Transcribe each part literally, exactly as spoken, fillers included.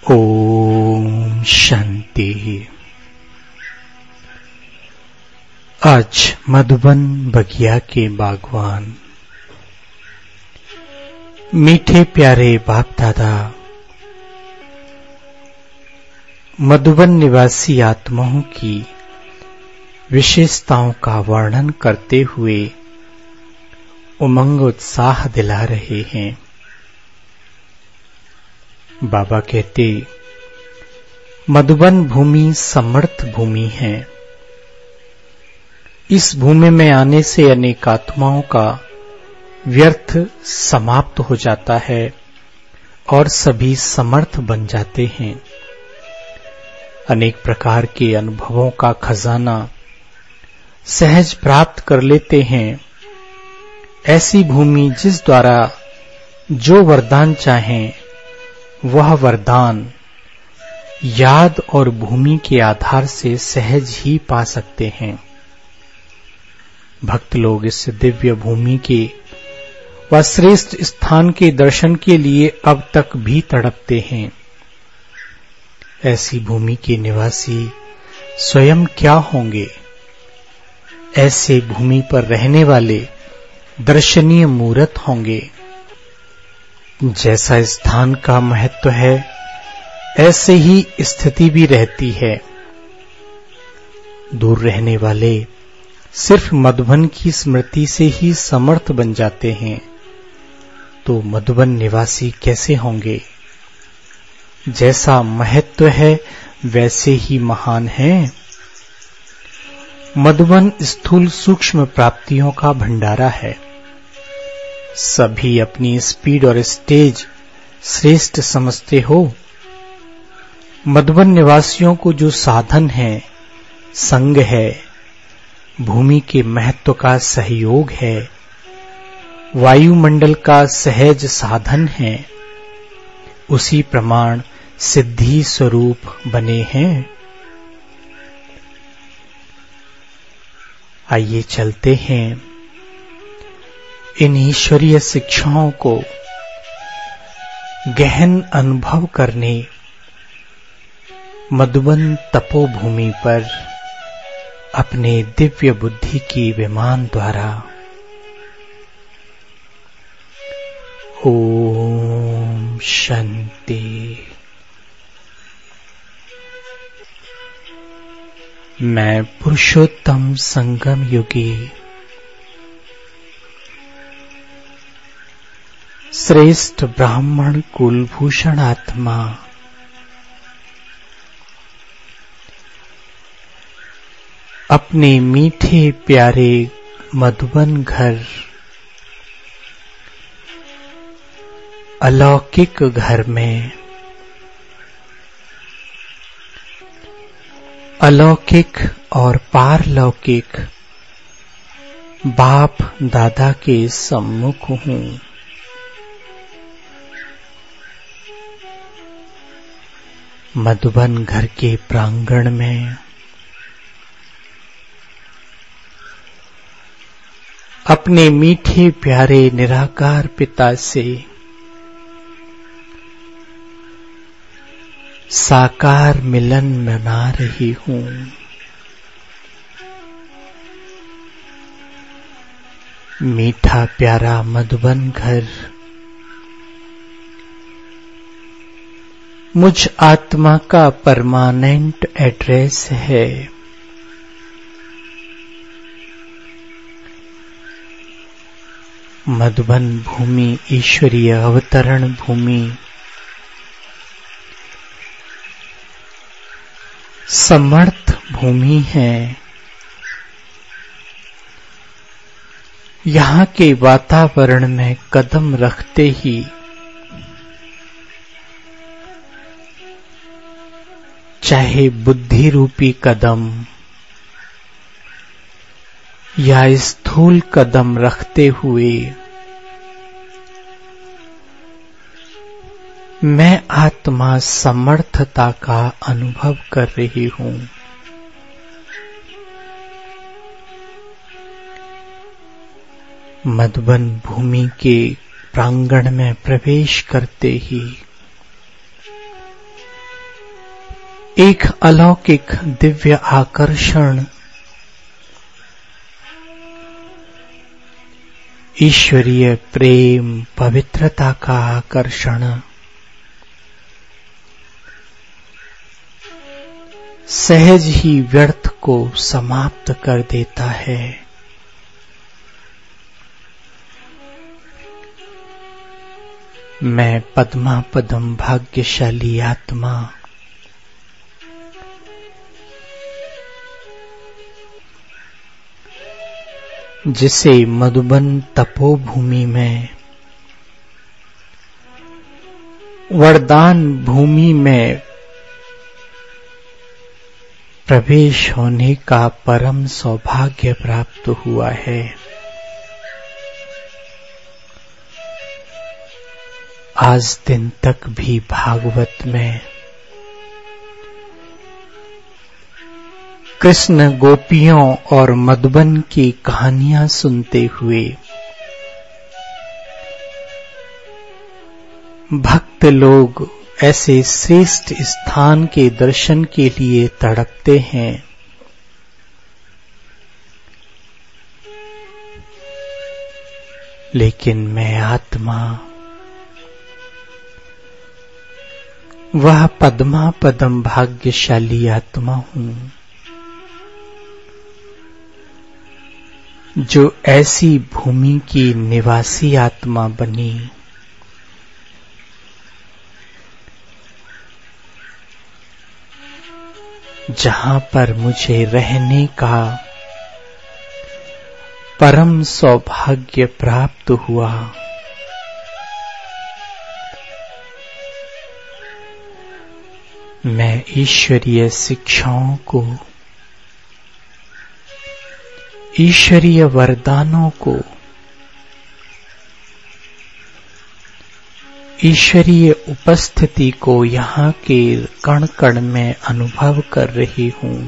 ओम शांति। आज मधुबन बगिया के बागवान मीठे प्यारे बाप दादा मधुबन निवासी आत्माओं की विशेषताओं का वर्णन करते हुए उमंग उत्साह दिला रहे हैं। बाबा कहते मधुबन भूमि समर्थ भूमि है। इस भूमि में आने से अनेक आत्माओं का व्यर्थ समाप्त हो जाता है और सभी समर्थ बन जाते हैं। अनेक प्रकार के अनुभवों का खजाना सहज प्राप्त कर लेते हैं। ऐसी भूमि जिस द्वारा जो वरदान चाहें वह वरदान याद और भूमि के आधार से सहज ही पा सकते हैं। भक्त लोग इस दिव्य भूमि के व श्रेष्ठ स्थान के दर्शन के लिए अब तक भी तड़पते हैं। ऐसी भूमि के निवासी स्वयं क्या होंगे? ऐसे भूमि पर रहने वाले दर्शनीय मूर्त होंगे। जैसा स्थान का महत्व है ऐसे ही स्थिति भी रहती है। दूर रहने वाले सिर्फ मधुबन की स्मृति से ही समर्थ बन जाते हैं, तो मधुबन निवासी कैसे होंगे? जैसा महत्व है वैसे ही महान है। मधुबन स्थूल सूक्ष्म प्राप्तियों का भंडारा है। सभी अपनी स्पीड और स्टेज श्रेष्ठ समझते हो। मधुबन निवासियों को जो साधन है, संग है, भूमि के महत्व का सहयोग है, वायुमंडल का सहज साधन है, उसी प्रमाण सिद्धि स्वरूप बने हैं। आइए चलते हैं इन ईश्वरीय शिक्षाओं को गहन अनुभव करने मधुबन तपोभूमि पर अपने दिव्य बुद्धि की विमान द्वारा। ओम शांति। मैं पुरुषोत्तम संगम युगी श्रेष्ठ ब्राह्मण कुलभूषण आत्मा अपने मीठे प्यारे मधुबन घर अलौकिक घर में अलौकिक और पारलौकिक बाप दादा के सम्मुख हूँ। मधुबन घर के प्रांगण में अपने मीठे प्यारे निराकार पिता से साकार मिलन मना रही हूँ। मीठा प्यारा मधुबन घर मुझ आत्मा का परमानेंट एड्रेस है। मधुबन भूमि ईश्वरीय अवतरण भूमि समर्थ भूमि है। यहाँ के वातावरण में कदम रखते ही चाहे बुद्धि रूपी कदम या स्थूल कदम रखते हुए मैं आत्मा समर्थता का अनुभव कर रही हूँ। मधुबन भूमि के प्रांगण में प्रवेश करते ही एक अलौकिक दिव्य आकर्षण, ईश्वरीय प्रेम पवित्रता का आकर्षण सहज ही व्यर्थ को समाप्त कर देता है। मैं पद्मा पदम भाग्यशाली आत्मा जिसे मधुबन तपोभूमि में, वरदान भूमि में प्रवेश होने का परम सौभाग्य प्राप्त हुआ है। आज दिन तक भी भागवत में कृष्ण गोपियों और मधुबन की कहानियां सुनते हुए भक्त लोग ऐसे श्रेष्ठ स्थान के दर्शन के लिए तड़पते हैं। लेकिन मैं आत्मा वह पद्मा पदम भाग्यशाली आत्मा हूं जो ऐसी भूमि की निवासी आत्मा बनी जहां पर मुझे रहने का परम सौभाग्य प्राप्त हुआ। मैं ईश्वरीय शिक्षाओं को, ईश्वरीय वरदानों को, ईश्वरीय उपस्थिति को यहाँ के कण कण में अनुभव कर रही हूँ।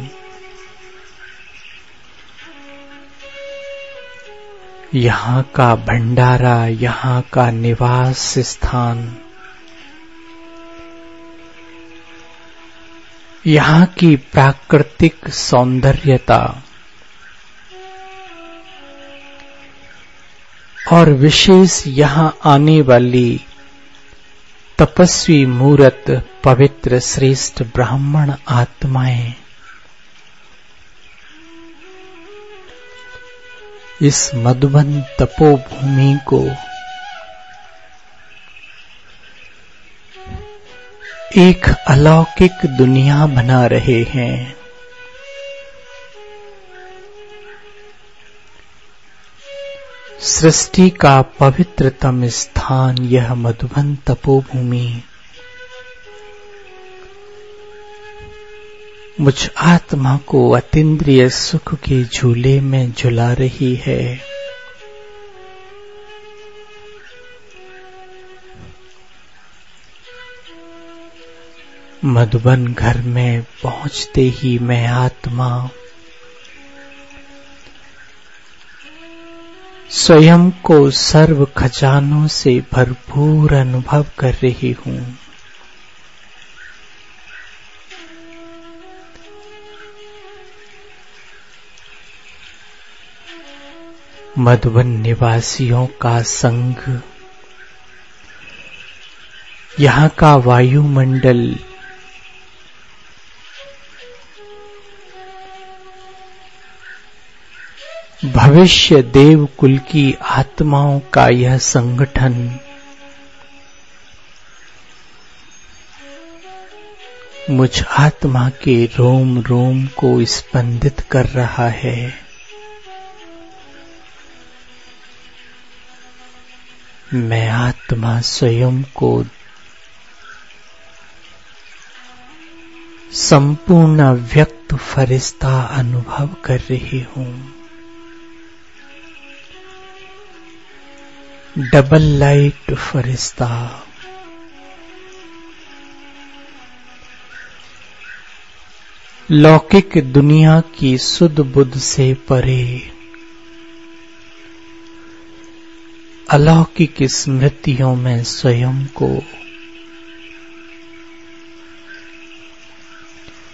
यहाँ का भंडारा, यहाँ का निवास स्थान, यहाँ की प्राकृतिक सौंदर्यता और विशेष यहाँ आने वाली तपस्वी मूरत पवित्र श्रेष्ठ ब्राह्मण आत्माएं इस मधुबन तपोभूमि को एक अलौकिक दुनिया बना रहे हैं। सृष्टि का पवित्रतम स्थान यह मधुबन तपोभूमि मुझ आत्मा को अतीन्द्रिय सुख के झूले में झुला रही है। मधुबन घर में पहुंचते ही मैं आत्मा स्वयं को सर्व खजानों से भरपूर अनुभव कर रही हूँ। मधुबन निवासियों का संग, यहाँ का वायुमंडल, भविष्य देव कुल की आत्माओं का यह संगठन मुझ आत्मा के रोम रोम को स्पंदित कर रहा है। मैं आत्मा स्वयं को संपूर्ण व्यक्त फरिश्ता अनुभव कर रही हूँ। डबल लाइट फरिश्ता, लौकिक दुनिया की सुध बुध से परे अलौकिक स्मृतियों में स्वयं को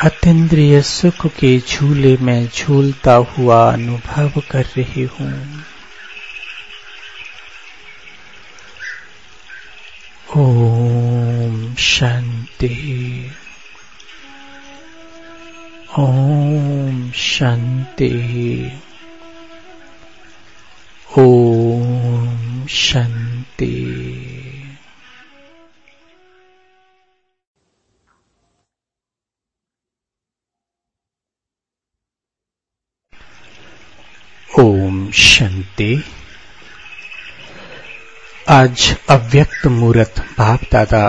अतीन्द्रिय सुख के झूले में झूलता हुआ अनुभव कर रही हूँ। ओम शांति, ओम शांति, ओम शांति। ओम शांति। आज अव्यक्त मूर्त बाप दादा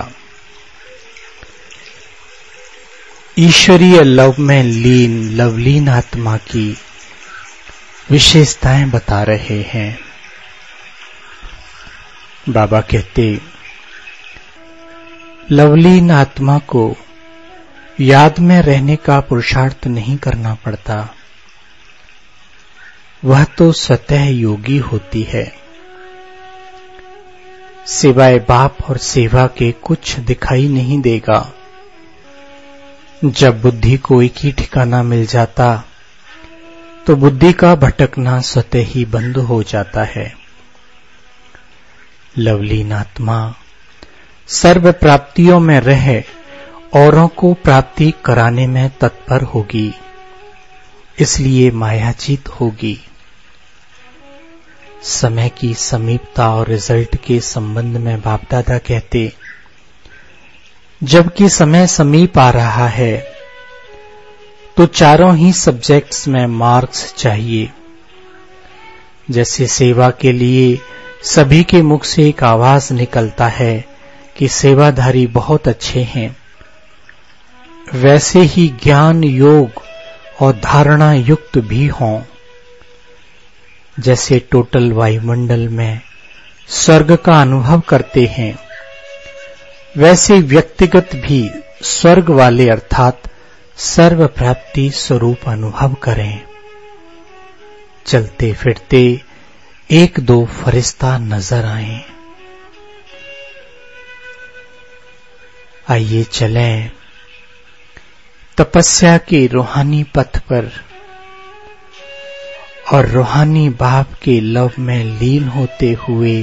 ईश्वरीय लव में लीन लवलीन आत्मा की विशेषताएं बता रहे हैं। बाबा कहते, लवलीन आत्मा को याद में रहने का पुरुषार्थ नहीं करना पड़ता, वह तो स्वतः योगी होती है। सिवाय बाप और सेवा के कुछ दिखाई नहीं देगा। जब बुद्धि को एक ही ठिकाना मिल जाता तो बुद्धि का भटकना स्वतः ही बंद हो जाता है। लवलीन आत्मा सर्व प्राप्तियों में रह औरों को प्राप्ति कराने में तत्पर होगी, इसलिए मायाजीत होगी। समय की समीपता और रिजल्ट के संबंध में बाप दादा कहते, जबकि समय समीप आ रहा है तो चारों ही सब्जेक्ट्स में मार्क्स चाहिए। जैसे सेवा के लिए सभी के मुख से एक आवाज निकलता है कि सेवाधारी बहुत अच्छे हैं, वैसे ही ज्ञान योग और धारणा युक्त भी हों। जैसे टोटल वायुमंडल में स्वर्ग का अनुभव करते हैं, वैसे व्यक्तिगत भी स्वर्ग वाले अर्थात सर्व प्राप्ति स्वरूप अनुभव करें। चलते फिरते एक दो फरिश्ता नजर आए। आइए चलें तपस्या के रूहानी पथ पर और रूहानी बाप के लव में लीन होते हुए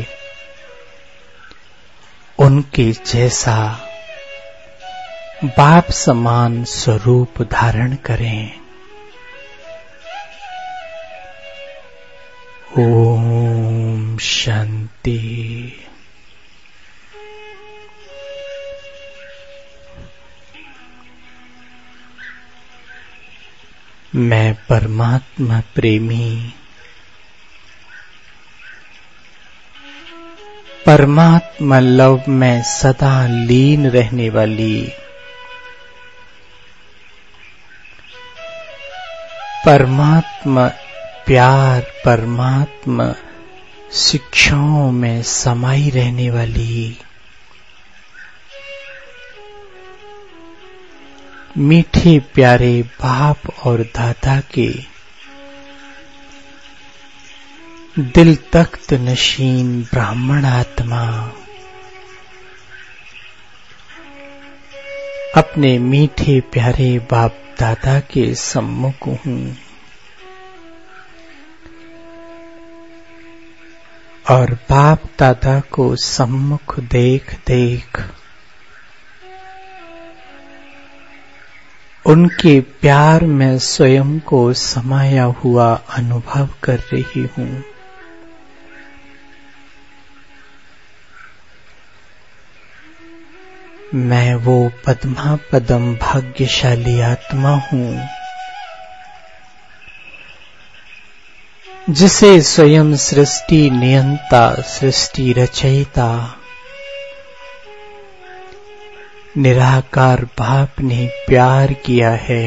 उनके जैसा बाप समान स्वरूप धारण करें। ओम शांति। मैं परमात्मा प्रेमी, परमात्मा लव में सदा लीन रहने वाली, परमात्मा प्यार, परमात्मा शिक्षाओं में समाई रहने वाली, मीठे प्यारे बाप और दादा के दिल तख्त नशीन ब्राह्मण आत्मा अपने मीठे प्यारे बाप दादा के सम्मुख हूँ और बाप दादा को सम्मुख देख देख उनके प्यार में स्वयं को समाया हुआ अनुभव कर रही हूँ। मैं वो पद्मा पदम भाग्यशाली आत्मा हूँ जिसे स्वयं सृष्टि नियंता, सृष्टि रचयिता निराकार बाप ने प्यार किया है।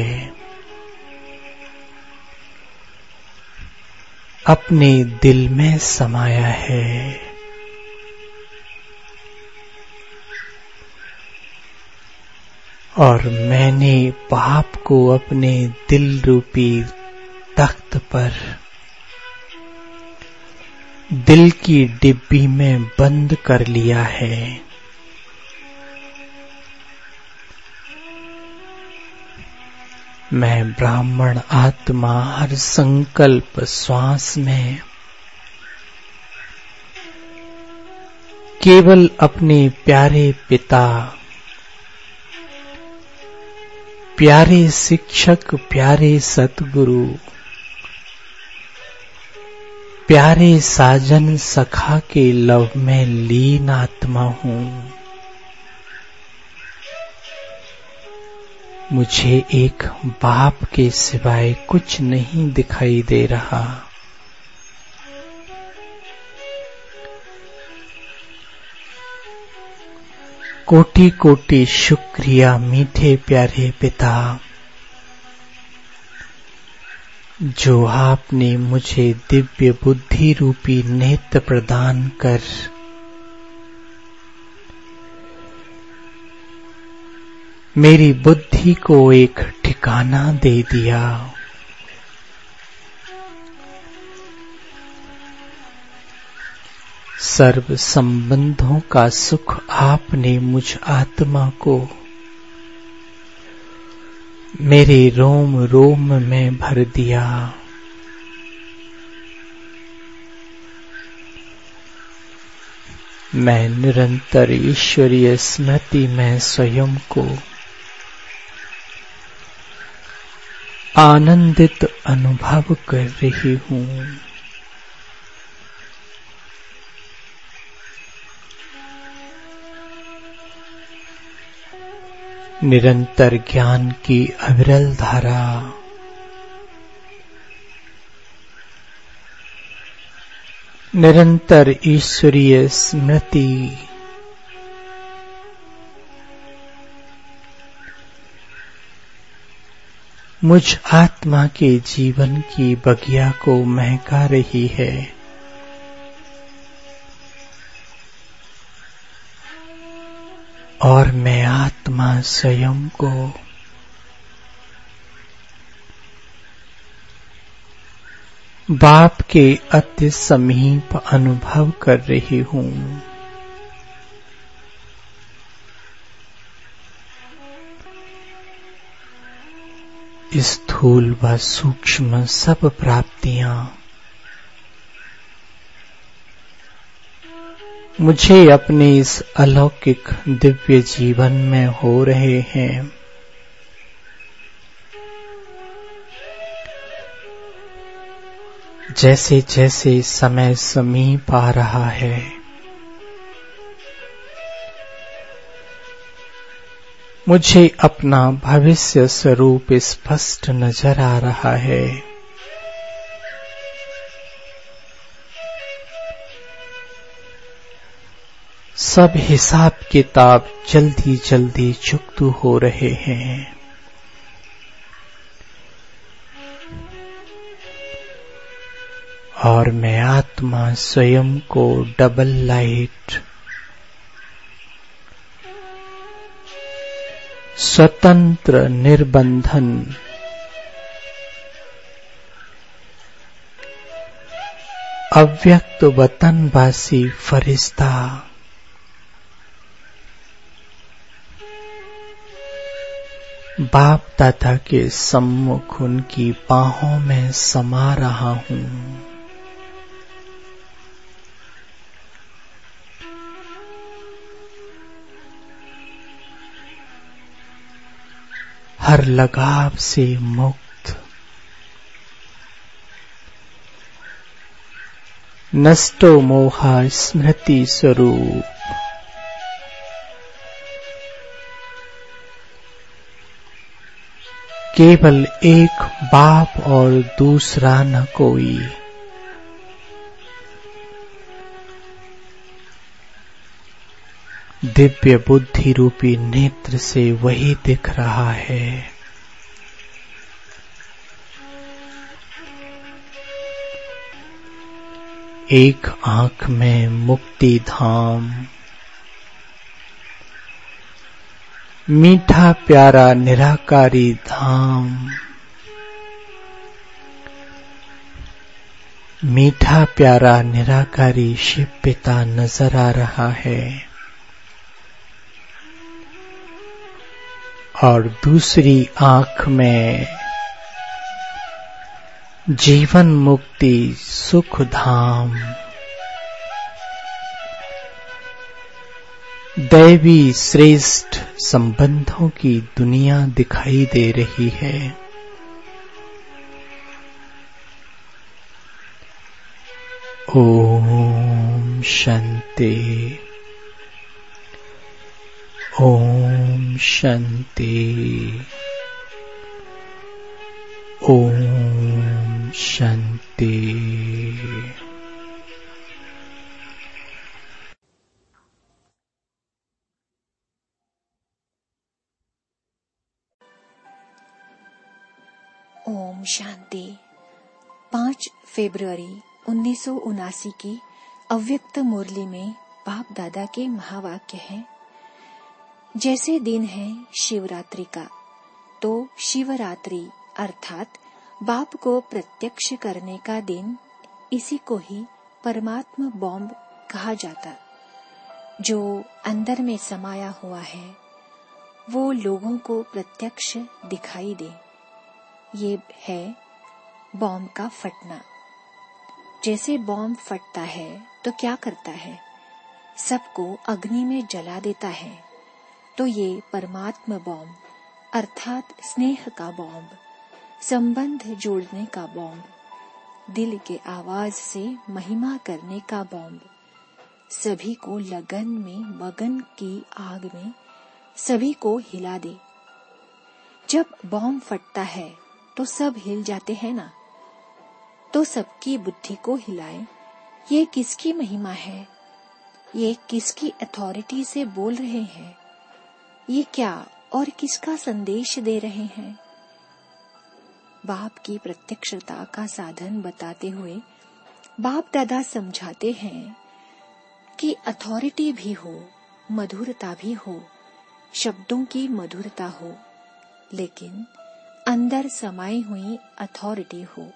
अपने दिल में समाया है। और मैंने बाप को अपने दिल रूपी तख्त पर दिल की डिब्बी में बंद कर लिया है। मैं ब्राह्मण आत्मा हर संकल्प श्वास में केवल अपने प्यारे पिता, प्यारे शिक्षक, प्यारे सतगुरु, प्यारे साजन सखा के लव में लीन आत्मा हूँ। मुझे एक बाप के सिवाय कुछ नहीं दिखाई दे रहा। कोटि कोटि शुक्रिया मीठे प्यारे पिता, जो आपने मुझे दिव्य बुद्धि रूपी नेत्र प्रदान कर मेरी बुद्धि को एक ठिकाना दे दिया। सर्व संबंधों का सुख आपने मुझ आत्मा को मेरे रोम रोम में भर दिया। मैं निरंतर ईश्वरीय स्मृति में स्वयं को आनंदित अनुभव कर रही हूँ। निरंतर ज्ञान की अविरल धारा निरंतर ईश्वरीय स्मृति मुझ आत्मा के जीवन की बगिया को महका रही है। और मैं आत्मा स्वयं को बाप के अति समीप अनुभव कर रही हूँ। स्थूल व सूक्ष्म सब प्राप्तियां मुझे अपने इस अलौकिक दिव्य जीवन में हो रहे हैं। जैसे जैसे समय समीप आ रहा है, मुझे अपना भविष्य स्वरूप स्पष्ट नजर आ रहा है। सब हिसाब किताब जल्दी जल्दी चुकतू हो रहे हैं। और मैं आत्मा स्वयं को डबल लाइट, स्वतंत्र, निर्बंधन, अव्यक्त वतनवासी फरिश्ता, बाप दादा के सम्मुख उनकी बाहों में समा रहा हूँ। हर लगाव से मुक्त, नष्टो मोहा स्मृति स्वरूप, केवल एक बाप और दूसरा न कोई। दिव्य बुद्धि रूपी नेत्र से वही दिख रहा है। एक आंख में मुक्ति धाम, मीठा प्यारा निराकारी धाम, मीठा प्यारा निराकारी शिव पिता नजर आ रहा है। और दूसरी आंख में जीवन मुक्ति सुख धाम, दैवी श्रेष्ठ संबंधों की दुनिया दिखाई दे रही है। ओम शांति, ओम शांति, ओम शांति। ओम शांति। पाँच फरवरी उन्नीस सौ उनासी की अव्यक्त मुरली में बाप दादा के महावाक्य हैं। जैसे दिन है शिवरात्रि का, तो शिवरात्रि अर्थात बाप को प्रत्यक्ष करने का दिन, इसी को ही परमात्मा बॉम्ब कहा जाता। जो अंदर में समाया हुआ है वो लोगों को प्रत्यक्ष दिखाई दे, ये है बॉम्ब का फटना। जैसे बॉम्ब फटता है तो क्या करता है, सबको अग्नि में जला देता है। तो ये परमात्मा बॉम्ब अर्थात स्नेह का बॉम्ब, संबंध जोड़ने का बॉम्ब, दिल के आवाज से महिमा करने का बॉम्ब, सभी को लगन में मगन की आग में सभी को हिला दे। जब बॉम्ब फटता है तो सब हिल जाते हैं ना, तो सबकी बुद्धि को हिलाए। ये किसकी महिमा है, ये किसकी अथॉरिटी से बोल रहे हैं, ये क्या और किसका संदेश दे रहे हैं। बाप की प्रत्यक्षता का साधन बताते हुए बाप दादा समझाते हैं कि अथॉरिटी भी हो, मधुरता भी हो, शब्दों की मधुरता हो, लेकिन अंदर समाई हुई अथॉरिटी हो।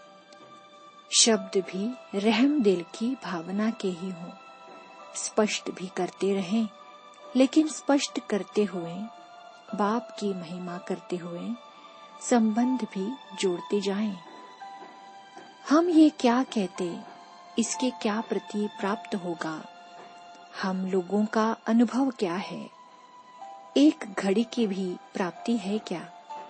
शब्द भी रहम दिल की भावना के ही हो। स्पष्ट भी करते रहें, लेकिन स्पष्ट करते हुए बाप की महिमा करते हुए संबंध भी जोड़ते जाएं। हम ये क्या कहते, इसके क्या प्रति प्राप्त होगा, हम लोगों का अनुभव क्या है, एक घड़ी की भी प्राप्ति है क्या।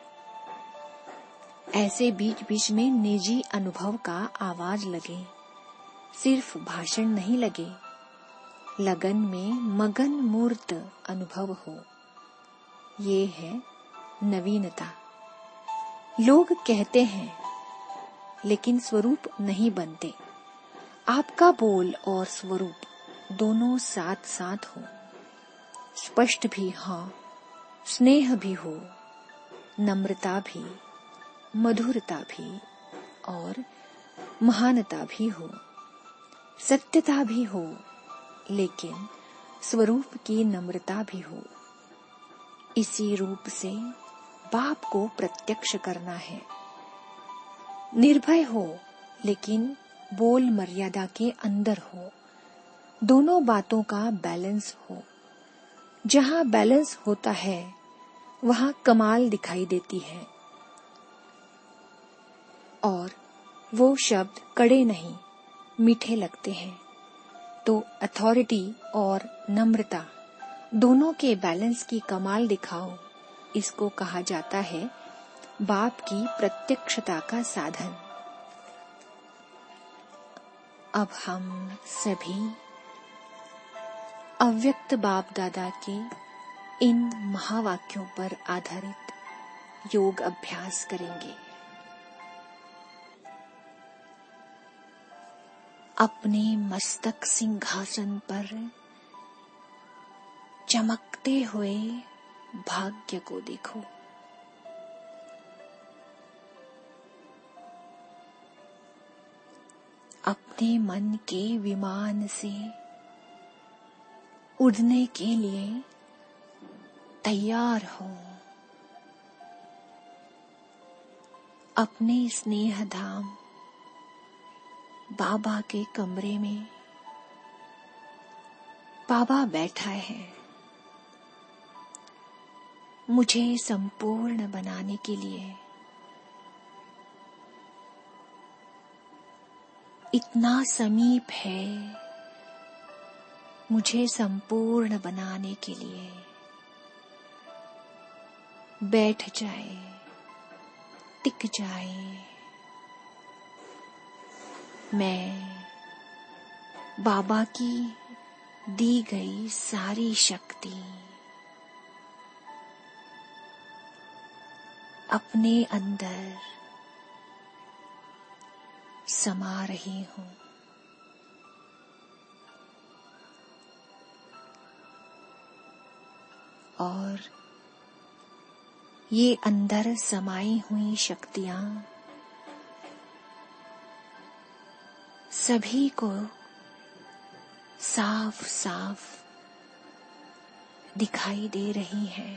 ऐसे बीच बीच में निजी अनुभव का आवाज लगे, सिर्फ भाषण नहीं लगे, लगन में मगन मूर्त अनुभव हो। ये है नवीनता। लोग कहते हैं लेकिन स्वरूप नहीं बनते। आपका बोल और स्वरूप दोनों साथ साथ हो, स्पष्ट भी हाँ, स्नेह भी हो, नम्रता भी, मधुरता भी और महानता भी हो, सत्यता भी हो, लेकिन स्वरूप की नम्रता भी हो। इसी रूप से बाप को प्रत्यक्ष करना है। निर्भय हो, लेकिन बोल मर्यादा के अंदर हो। दोनों बातों का बैलेंस हो। जहाँ बैलेंस होता है वहाँ कमाल दिखाई देती है। और वो शब्द कड़े नहीं, मीठे लगते हैं। तो अथॉरिटी और नम्रता दोनों के बैलेंस की कमाल दिखाओ, इसको कहा जाता है बाप की प्रत्यक्षता का साधन। अब हम सभी अव्यक्त बाप दादा के इन महावाक्यों पर आधारित योग अभ्यास करेंगे। अपने मस्तक सिंहासन पर चमकते हुए भाग्य को देखो। अपने मन के विमान से उड़ने के लिए तैयार हो। अपने स्नेह धाम बाबा के कमरे में बाबा बैठा है। मुझे संपूर्ण बनाने के लिए इतना समीप है, मुझे संपूर्ण बनाने के लिए बैठ जाए, टिक जाए। मैं बाबा की दी गई सारी शक्ति अपने अंदर समा रही हूँ। और ये अंदर समाई हुई शक्तियां सभी को साफ साफ दिखाई दे रही हैं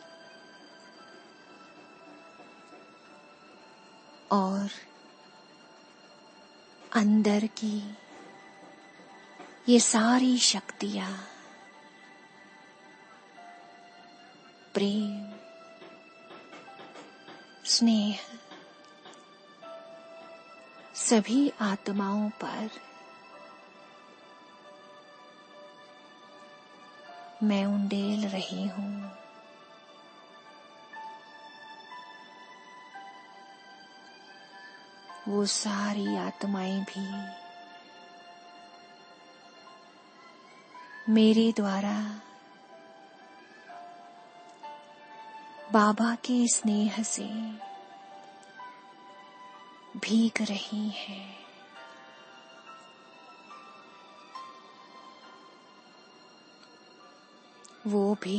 और अंदर की ये सारी शक्तियां प्रेम, स्नेह सभी आत्माओं पर मैं उंडेल रही हूँ। वो सारी आत्माएं भी मेरे द्वारा बाबा के स्नेह से भीग रही हैं। वो भी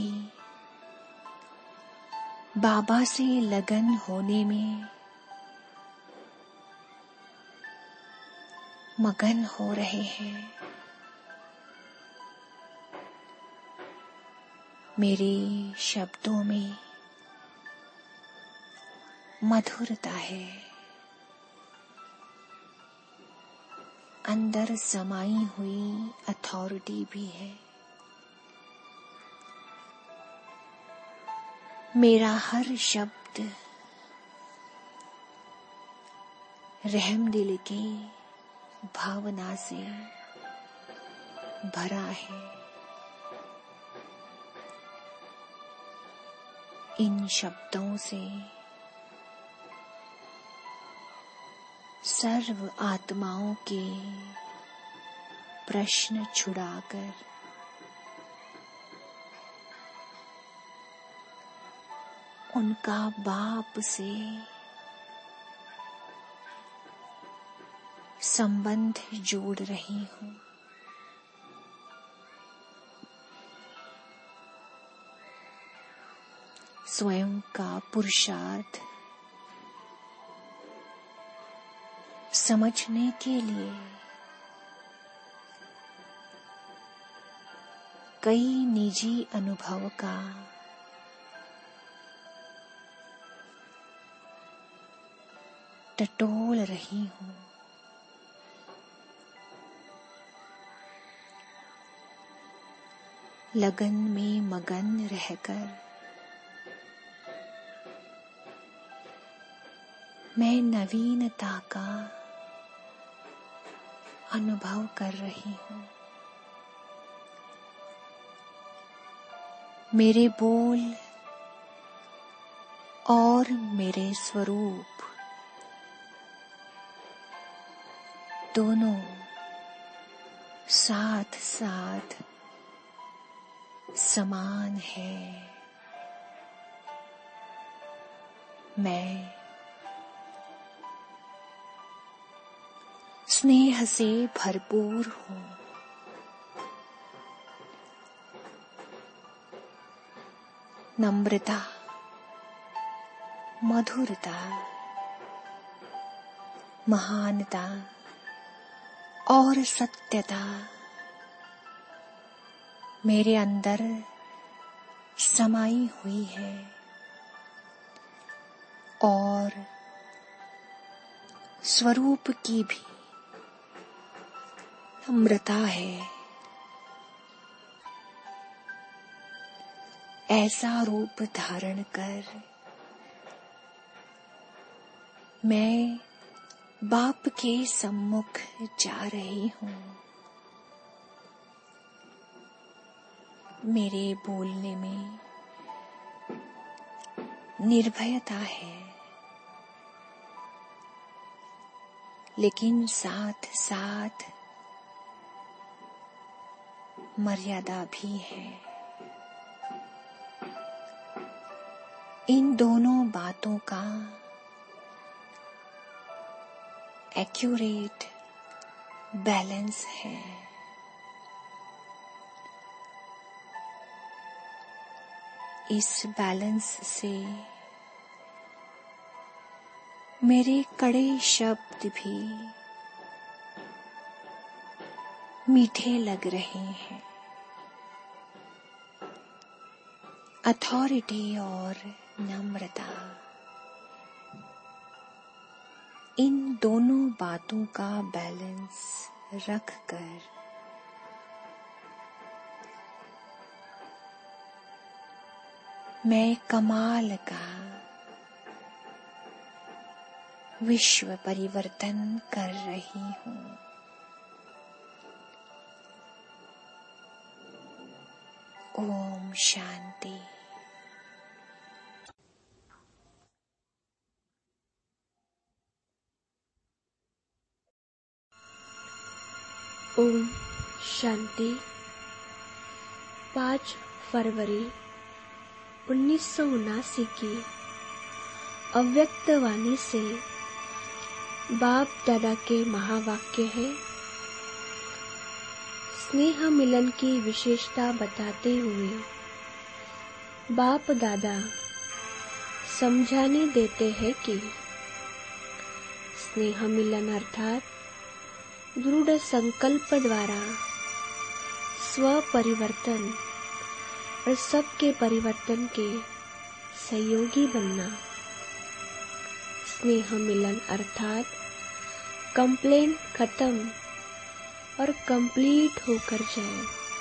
बाबा से लगन होने में मगन हो रहे हैं। मेरे शब्दों में मधुरता है, अंदर समाई हुई अथॉरिटी भी है। मेरा हर शब्द रहम दिल की भावना से भरा है। इन शब्दों से सर्व आत्माओं के प्रश्न छुड़ाकर उनका बाप से संबंध जोड़ रही हूँ। स्वयं का पुरुषार्थ समझने के लिए कई निजी अनुभव का टटोल रही हूँ। लगन में मगन रहकर मैं नवीनता का अनुभव कर रही हूँ। मेरे बोल और मेरे स्वरूप दोनों साथ साथ समान है। मैं स्नेह से भरपूर हूँ। नम्रता, मधुरता, महानता और सत्यता मेरे अंदर समाई हुई है और स्वरूप की भी नम्रता है। ऐसा रूप धारण कर मैं बाप के सम्मुख जा रही हूँ। मेरे बोलने में निर्भयता है, लेकिन साथ साथ मर्यादा भी है। इन दोनों बातों का एक्यूरेट बैलेंस है। इस बैलेंस से मेरे कड़े शब्द भी मीठे लग रहे हैं। अथॉरिटी और नम्रता, इन दोनों बातों का बैलेंस रखकर मैं कमाल का विश्व परिवर्तन कर रही हूँ। ओम शांति। ओम शांति। पाँच फरवरी उन्नीस सौ उनासी की अव्यक्त वाणी से बाप दादा के महावाक्य है। स्नेह मिलन की विशेषता बताते हुए बाप दादा समझाने देते हैं कि स्नेह मिलन अर्थात दृढ़ संकल्प द्वारा स्व परिवर्तन और सबके परिवर्तन के सहयोगी बनना। स्नेह मिलन अर्थात कंप्लेन खत्म और कंप्लीट होकर जाए,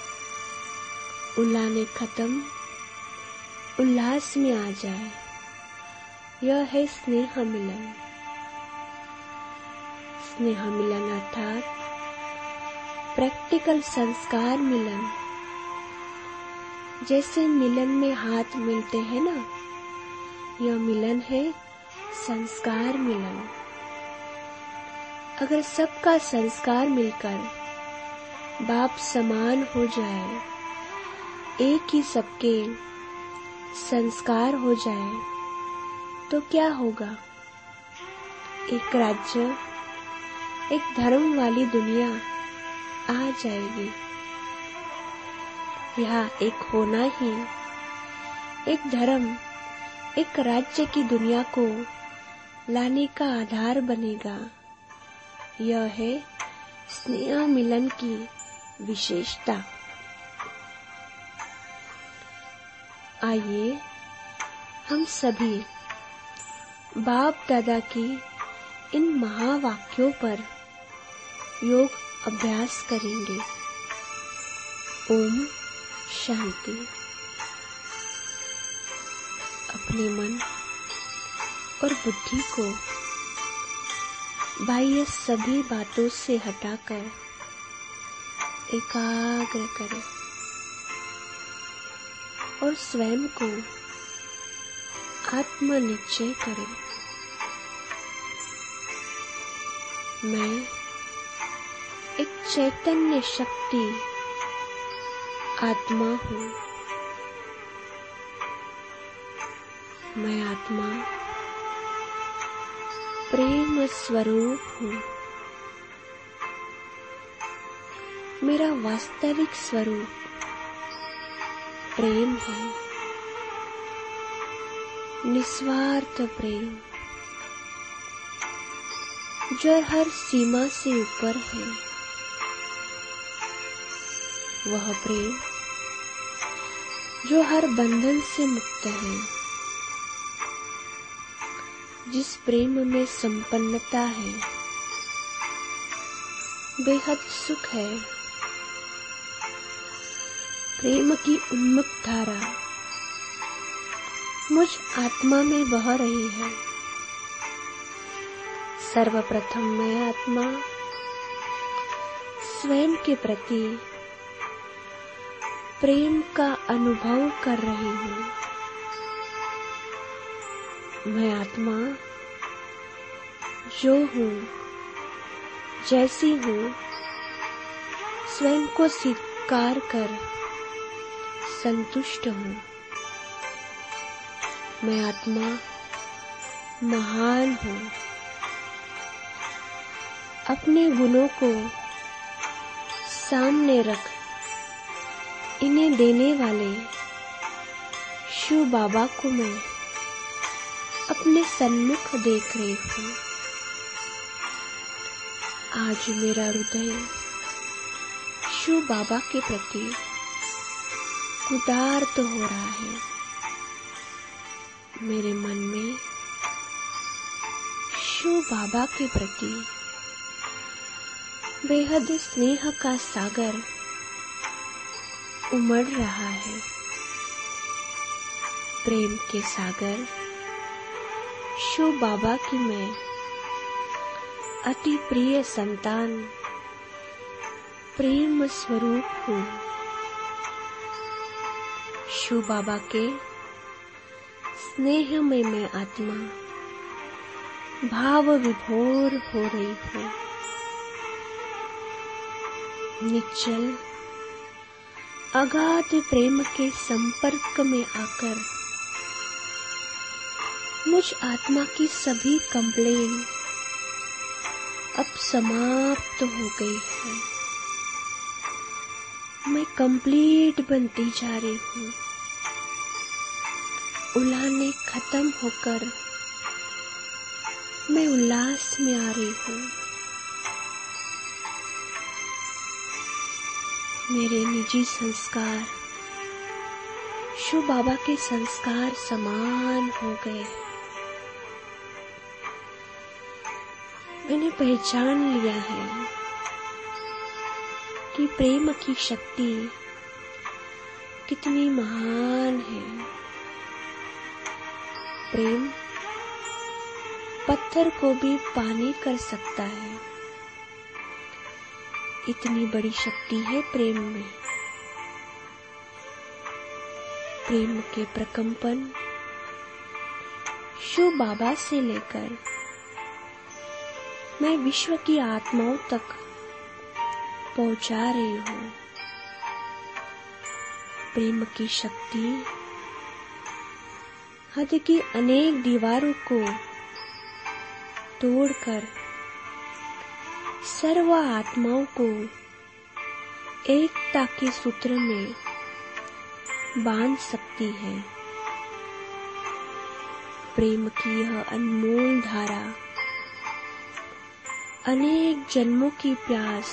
उलाने खत्म उल्लास में आ जाए, यह है स्नेह मिलन। स्नेह मिलन अर्थात प्रैक्टिकल संस्कार मिलन। जैसे मिलन में हाथ मिलते हैं ना, यह मिलन है संस्कार मिलन। अगर सबका संस्कार मिलकर बाप समान हो जाए, एक ही सबके संस्कार हो जाए, तो क्या होगा? एक राज्य, एक धर्म वाली दुनिया आ जाएगी। यहाँ एक होना ही एक धर्म, एक राज्य की दुनिया को लाने का आधार बनेगा। यह है स्नेह मिलन की विशेषता। आइए हम सभी बाप दादा की इन महावाक्यों पर योग अभ्यास करेंगे। ओम शांति। अपने मन और बुद्धि को बाह्य सभी बातों से हटाकर एकाग्र करें और स्वयं को आत्मनिश्चय करें। मैं एक चैतन्य शक्ति आत्मा हूँ। मैं आत्मा प्रेम स्वरूप हूँ। मेरा वास्तविक स्वरूप प्रेम है, निस्वार्थ प्रेम जो हर सीमा से ऊपर है। वह प्रेम जो हर बंधन से मुक्त है, जिस प्रेम में संपन्नता है, बेहद सुख है। प्रेम की उन्मुक्त धारा मुझ आत्मा में बह रही है। सर्वप्रथम मैं आत्मा स्वयं के प्रति प्रेम का अनुभव कर रही हूँ। मैं आत्मा जो हूँ, जैसी हूँ, स्वयं को स्वीकार कर संतुष्ट हूँ। मैं आत्मा महान हूँ। अपने गुणों को सामने रख इन्हें देने वाले शिव बाबा को मैं अपने सन्मुख देख रही हूँ। आज मेरा हृदय शिव बाबा के प्रति उदार्त हो रहा है। मेरे मन में शिव बाबा के प्रति बेहद स्नेह का सागर उमड़ रहा है। प्रेम के सागर शिव बाबा की मैं अति प्रिय संतान, प्रेम स्वरूप हूँ। शिव बाबा के स्नेह में मैं आत्मा भाव विभोर हो रही हूँ। निश्चल अगाध प्रेम के संपर्क में आकर मुझ आत्मा की सभी कंप्लेन अब समाप्त हो गई है। मैं कंप्लीट बनती जा रही हूँ। उलाहने खत्म होकर मैं उल्लास में आ रही हूँ। मेरे निजी संस्कार शिव बाबा के संस्कार समान हो गए। मैंने पहचान लिया है कि प्रेम की शक्ति कितनी महान है। प्रेम पत्थर को भी पानी कर सकता है। इतनी बड़ी शक्ति है प्रेम में। प्रेम के प्रकंपन शिव बाबा से लेकर मैं विश्व की आत्माओं तक पहुंचा रही हूँ। प्रेम की शक्ति हद की अनेक दीवारों को तोड़कर सर्व आत्माओं को एकता के सूत्र में बांध सकती है। प्रेम की यह अनमोल धारा अनेक जन्मों की प्यास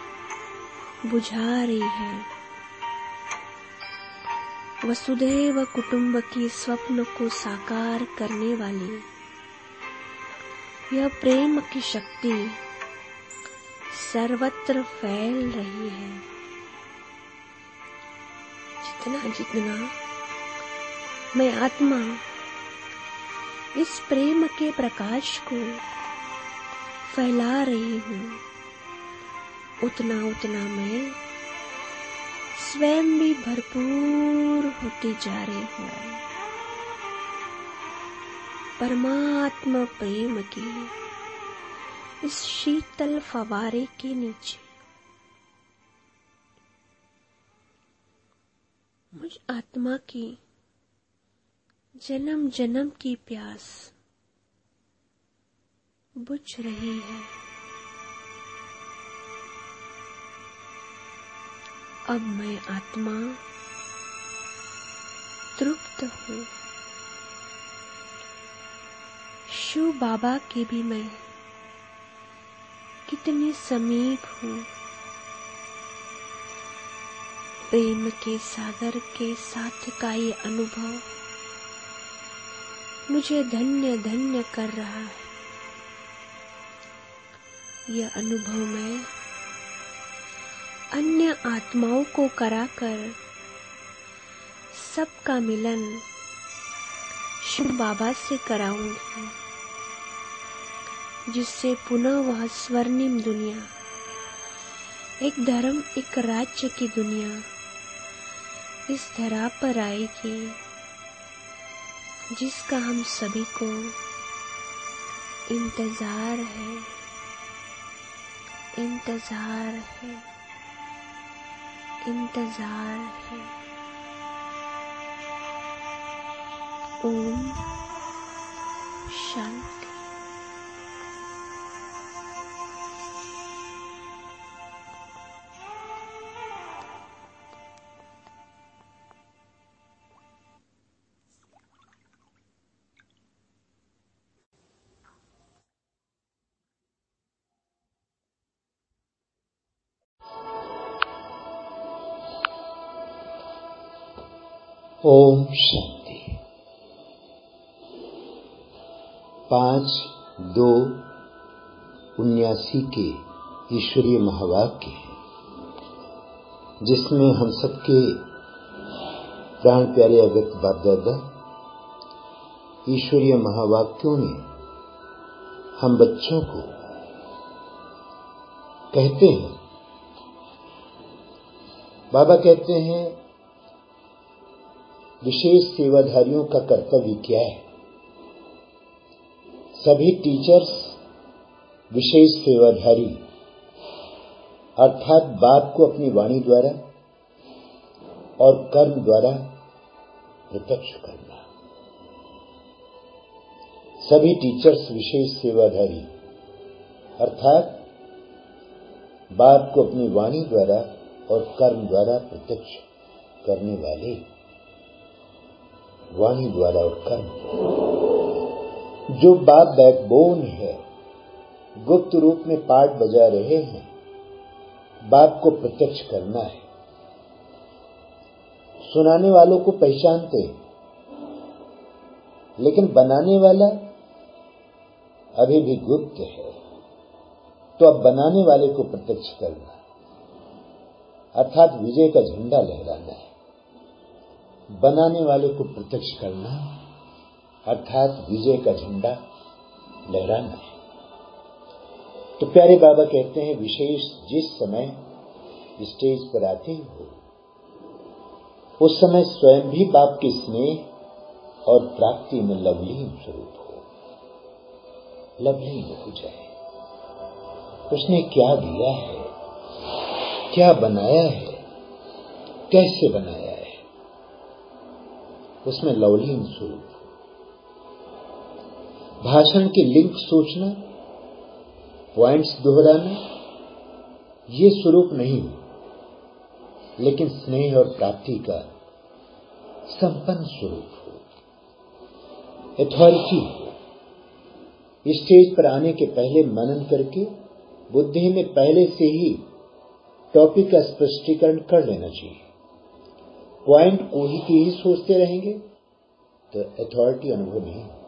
बुझा रही है। वसुधैव कुटुंब की स्वप्न को साकार करने वाली यह प्रेम की शक्ति सर्वत्र फैल रही है। जितना जितना मैं आत्मा इस प्रेम के प्रकाश को फैला रही हूँ, उतना उतना मैं स्वयं भी भरपूर होती जा रही हूँ। परमात्मा प्रेम की इस शीतल फवारे के नीचे मुझ आत्मा की जन्म जन्म की प्यास बुझ रही है। अब मैं आत्मा तृप्त हूँ। शिव बाबा के भी मैं कितनी समीप हूँ। प्रेम के सागर के साथ का ये अनुभव मुझे धन्य धन्य कर रहा है। यह अनुभव मैं अन्य आत्माओं को कराकर सबका मिलन शिव बाबा से कराऊंगी, जिससे पुनः वह स्वर्णिम दुनिया, एक धर्म एक राज्य की दुनिया इस धरा पर आएगी, जिसका हम सभी को इंतजार है, इंतजार है, इंतजार है। ओम शांति। ओम शांति। पांच दो उन्यासी के ईश्वरीय महावाक्य है, जिसमें हम सबके प्राण प्यारे अव्यक्त बाप दादा ईश्वरीय महावाक्यों में हम बच्चों को कहते हैं। बाबा कहते हैं विशेष सेवाधारियों का कर्तव्य क्या है। सभी टीचर्स विशेष सेवाधारी, अर्थात बाप को अपनी वाणी द्वारा और कर्म द्वारा प्रत्यक्ष करना। सभी टीचर्स विशेष सेवाधारी, अर्थात बाप को अपनी वाणी द्वारा और कर्म द्वारा प्रत्यक्ष करने वाले। वाणी द्वारा और कर्म जो बाप बैकबोन है, गुप्त रूप में पाठ बजा रहे हैं, बाप को प्रत्यक्ष करना है। सुनाने वालों को पहचानते हैं, लेकिन बनाने वाला अभी भी गुप्त है। तो अब बनाने वाले को प्रत्यक्ष करना, अर्थात विजय का झंडा लहराना है। बनाने वाले को प्रत्यक्ष करना, अर्थात विजय का झंडा लहराना है। तो प्यारे बाबा कहते हैं विशेष जिस समय स्टेज पर आते हो, उस समय स्वयं भी बाप के स्नेह और प्राप्ति में लवलीन स्वरूप हो, लवलीन हो जाए। उसने क्या दिया है, क्या बनाया है, कैसे बनाया है, उसमें लवलीन स्वरूप। भाषण के लिंक सोचना, पॉइंट्स दोहराना, ये स्वरूप नहीं, लेकिन स्नेह और प्राप्ति का संपन्न स्वरूप हो, अथॉरिटी हो। स्टेज पर आने के पहले मनन करके बुद्धि में पहले से ही टॉपिक का स्पष्टीकरण कर लेना चाहिए। पॉइंट को ही की ही सोचते रहेंगे तो अथॉरिटी अनुभव नहीं होगी।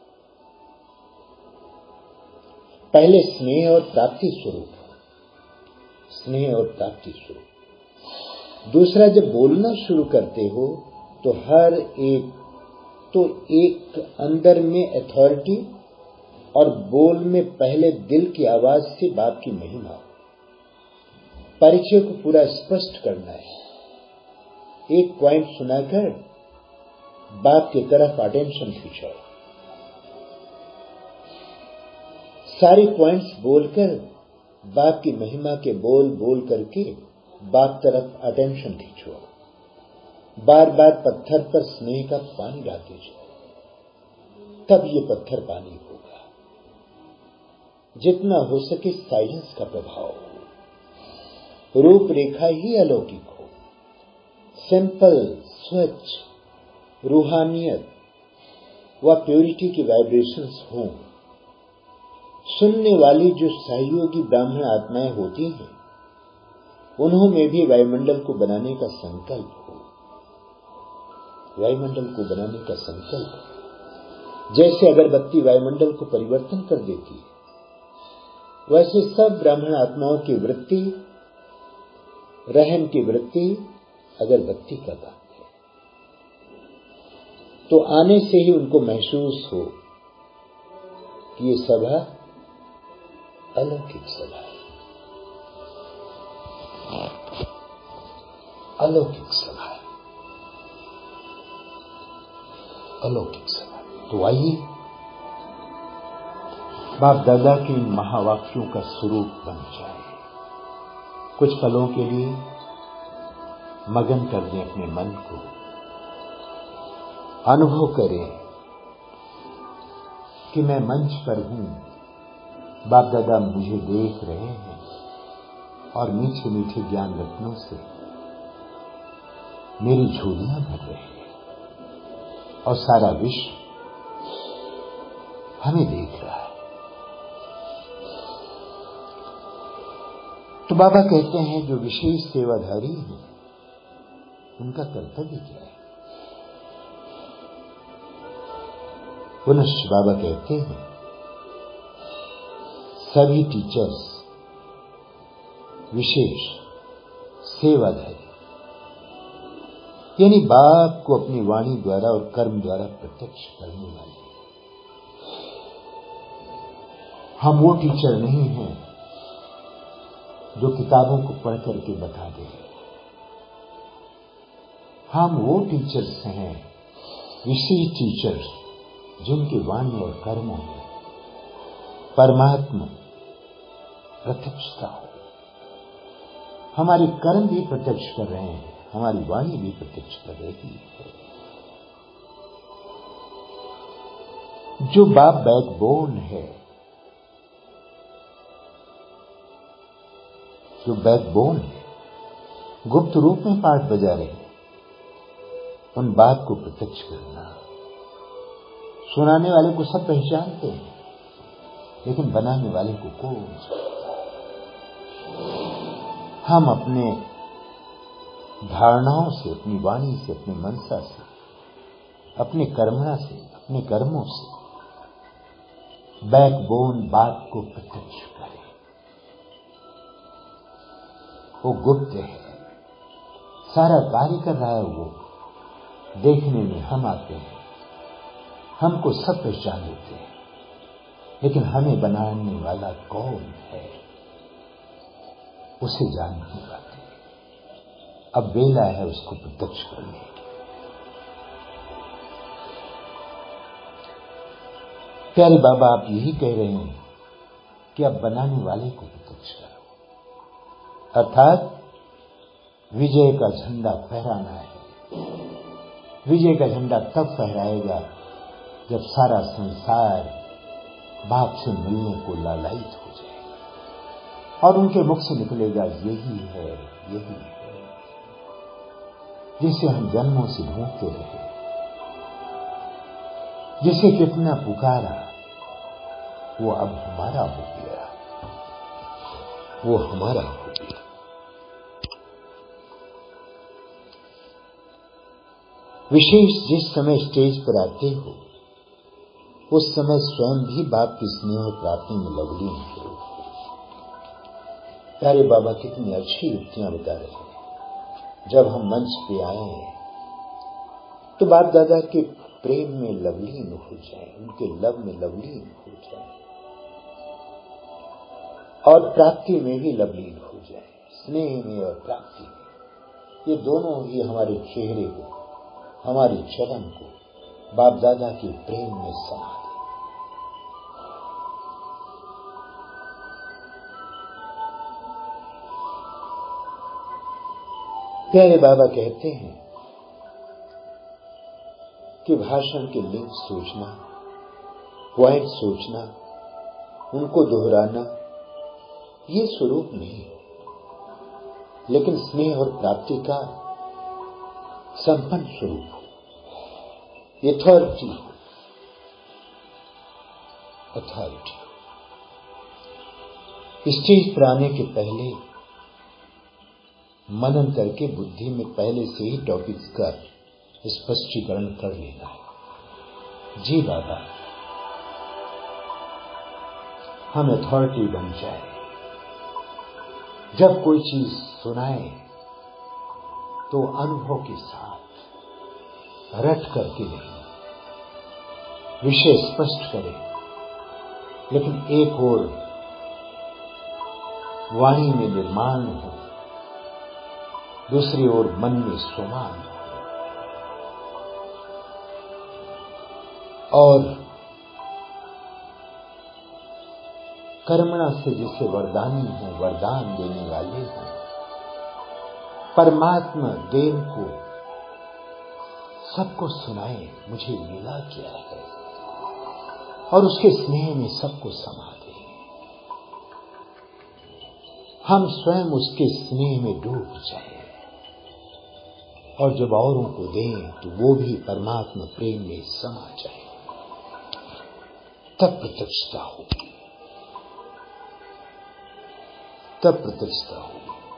पहले स्नेह और प्राप्ति स्वरूप, स्नेह और प्राप्ति स्वरूप। दूसरा, जब बोलना शुरू करते हो तो हर एक तो एक अंदर में अथॉरिटी और बोल में पहले दिल की आवाज से बाप की महिमा, परिचय को पूरा स्पष्ट करना है। एक पॉइंट सुनाकर बाप की तरफ अटेंशन खींचो, सारे पॉइंट्स बोलकर बाप की महिमा के बोल बोल करके बाप तरफ अटेंशन खींचो। बार बार पत्थर पर स्नेह का पानी डालते जाओ, तब ये पत्थर पानी होगा। जितना हो सके साइलेंस का प्रभाव हो, रूपरेखा ही अलौकिक हो, सिंपल, स्वच्छ, रूहानियत व प्योरिटी की वाइब्रेशंस हों। सुनने वाली जो सहयोगी ब्राह्मण आत्माएं होती हैं, उन्होंने भी वायुमंडल को बनाने का संकल्प हो, वायुमंडल को बनाने का संकल्प। जैसे अगरबत्ती वायुमंडल को परिवर्तन कर देती है, वैसे सब ब्राह्मण आत्माओं की वृत्ति, रहम की वृत्ति अगरबत्ती का काम है। तो आने से ही उनको महसूस हो कि ये सभा अलौकिक सभा है, अलौकिक सभा है, अलौकिक सभा। तो आइए बाप दादा के इन महावाक्यों का स्वरूप बन जाए, कुछ पलों के लिए मगन कर दें अपने मन को, अनुभव करें कि मैं मंच पर हूं, बाप दादा मुझे देख रहे हैं और मीठे मीठे ज्ञान रत्नों से मेरी झोलियां भर रहे हैं और सारा विश्व हमें देख रहा है। तो बाबा कहते हैं जो विशेष सेवाधारी हैं उनका कर्तव्य क्या है। पुनः बाबा कहते हैं सभी टीचर्स विशेष सेवाधारी, यानी बाप को अपनी वाणी द्वारा और कर्म द्वारा प्रत्यक्ष करने वाले। हम वो टीचर नहीं हैं जो किताबों को पढ़ करके बता दे, हम वो टीचर्स हैं, विशेष टीचर्स, जिनकी वाणी और कर्मों में परमात्मा प्रत्यक्षता हो। हमारे कर्म भी प्रत्यक्ष कर रहे हैं, हमारी वाणी भी प्रत्यक्ष कर रही है। जो बाप बैकबोन है, जो बैकबोन है, गुप्त रूप में पाठ बजा रहे हैं, उन बात को प्रत्यक्ष करना। सुनाने वाले को सब पहचानते हैं, लेकिन बनाने वाले को कौन जानता है। हम अपने धारणाओं से, अपनी वाणी से, अपनी मनसा से, अपने कर्मणा से, अपने कर्मों से बैकबोन बात को प्रत्यक्ष करें। वो गुप्त है, सारा कार्य कर रहा है वो, देखने में हम आते हैं, हमको सब पहचान लेते हैं, लेकिन हमें बनाने वाला कौन है उसे जान नहीं पाते। अब वेला है उसको प्रत्यक्ष करने की। प्यारे बाबा आप यही कह रहे हैं कि अब बनाने वाले को प्रत्यक्ष करो, अर्थात विजय का झंडा फहराना है। विजय का झंडा तब फहराएगा जब सारा संसार बाप से मिलने को लालायित हो जाएगा और उनके मुख से निकलेगा यही है, यही है, जिसे हम जन्मों से ढूंढते रहे, जिसे कितना पुकारा, वो अब हमारा हो गया, वो हमारा हो गया। विशेष जिस समय स्टेज पर आते हो उस समय स्वयं भी बाप की स्नेह प्राप्ति में लवलीन हो। प्यारे बाबा कितनी अच्छी युक्तियां बता रहे हैं। जब हम मंच पे आए तो बाप दादा के प्रेम में लवलीन हो जाए, उनके लव में लवलीन हो जाए और प्राप्ति में भी लवलीन हो जाए, स्नेह में और प्राप्ति में। ये दोनों ही हमारे चेहरे को, हमारे चरण को बाप दादा के प्रेम में समा दे। प्यारे बाबा कहते हैं कि भाषण के लिंक सोचना, पॉइंट सोचना, उनको दोहराना, ये स्वरूप नहीं, लेकिन स्नेह और प्राप्ति का संपन्न स्वरूप, अथॉरिटी, अथॉरिटी। स्टेज पर आने के पहले मनन करके बुद्धि में पहले से ही टॉपिक्स का स्पष्टीकरण कर लेना है। जी बाबा, हम अथॉरिटी बन जाए। जब कोई चीज सुनाए तो अनुभव के साथ, रट करके नहीं, विषय स्पष्ट करे, लेकिन एक और वाणी में निर्माण हो, दूसरी ओर मन में स्वमान हो, और कर्मणा से जिसे वरदानी हो, वरदान देने वाले हो, परमात्मा देव को सबको सुनाए मुझे मिला क्या है, और उसके स्नेह में सबको समा दे। हम स्वयं उसके स्नेह में डूब जाए, और जब औरों को दें तो वो भी परमात्मा प्रेम में समा जाए, तब प्रत्यक्षता होगी, तब प्रत्यक्षता होगी।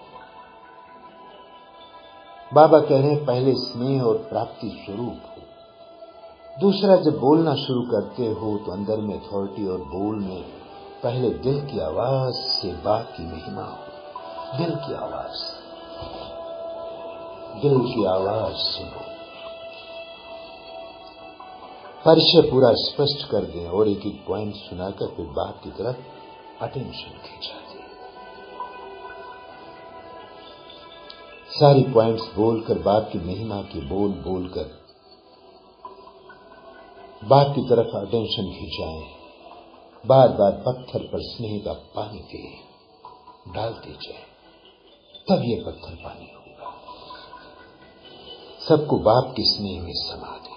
बाबा कह रहे हैं पहले स्नेह और प्राप्ति स्वरूप हो, दूसरा जब बोलना शुरू करते हो तो अंदर में अथॉरिटी और बोल में पहले दिल की आवाज से बात की महिमा हो। दिल की आवाज, दिल की आवाज सुनो, परिचय पूरा स्पष्ट कर दें और एक एक पॉइंट सुनाकर फिर बात की तरफ अटेंशन खींचा दें। सारी पॉइंट्स बोलकर बात की महिमा की बोल बोलकर बात की तरफ अटेंशन खिंचाएं, बार बार पत्थर पर स्नेह का पानी दे डालते जाए, तब ये पत्थर पानी होगा। सबको बाप के स्नेह में समा दे।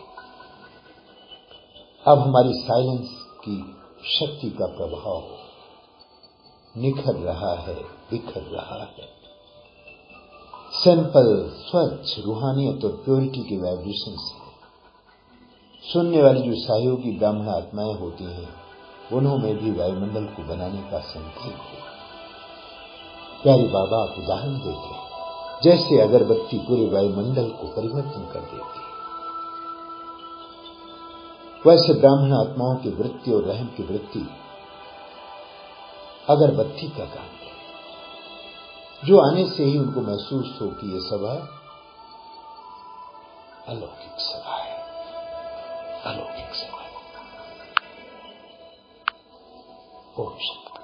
अब हमारी साइलेंस की शक्ति का प्रभाव निखर रहा है, बिखर रहा है। सिंपल, स्वच्छ रूहानियत और प्योरिटी के वाइब्रेशन से सुनने वाली जो सहयोगी ब्राह्मण आत्माएं होती हैं, उन्होंने भी वायुमंडल को बनाने का संकल्प है। प्यारे बाबा आप उदाहरण देते हैं, जैसे अगरबत्ती पूरे वायुमंडल को परिवर्तन कर देती है, वैसे ब्राह्मण आत्माओं की वृत्ति और रहम की वृत्ति अगरबत्ती का काम है, जो आने से ही उनको महसूस हो कि ये सभा अलौकिक सभा है, अलौकिक सभा। ओम शांति।